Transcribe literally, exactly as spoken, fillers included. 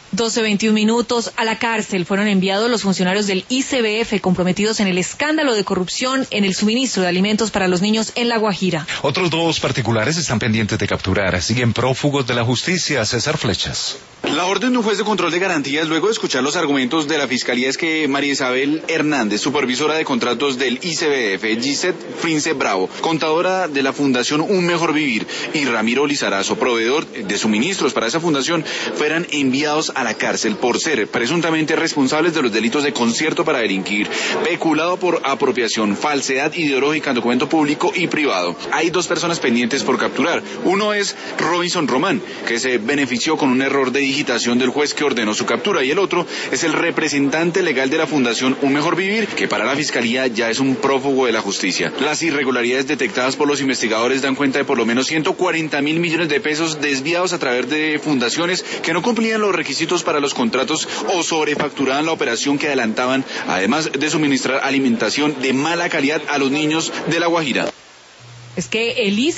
doce veintiún minutos. A la cárcel fueron enviados los funcionarios del I C B F comprometidos en el escándalo de corrupción en el suministro de alimentos para los niños en La Guajira. Otros dos particulares están pendientes de capturar. Siguen prófugos de la justicia. César Flechas. La orden de un juez de control de garantías, luego de escuchar los argumentos de la Fiscalía, es que María Isabel Hernández, supervisora de contratos del I C B F, Gisette Prince Bravo, contadora de la Fundación Un Mejor Vivir, y Ramiro Lizarazo, proveedor de suministros para esa fundación, fueran enviados a la cárcel por ser presuntamente responsables de los delitos de concierto para delinquir, peculado por apropiación, falsedad ideológica en documento público y privado. Hay dos personas pendientes por capturar. Uno es Robinson Román, que se benefició con un error de digitación del juez que ordenó su captura, y el otro es el representante legal de la Fundación Un Mejor Vivir, que para la Fiscalía ya es un prófugo de la justicia. Las irregularidades detectadas por los investigadores dan cuenta de por lo menos ciento cuarenta mil millones de pesos desviados a través de fundaciones que no cumplían los requisitos para los contratos o sobrefacturaban la operación que adelantaban, además de suministrar alimentación de mala calidad a los niños de La Guajira. Es que el I C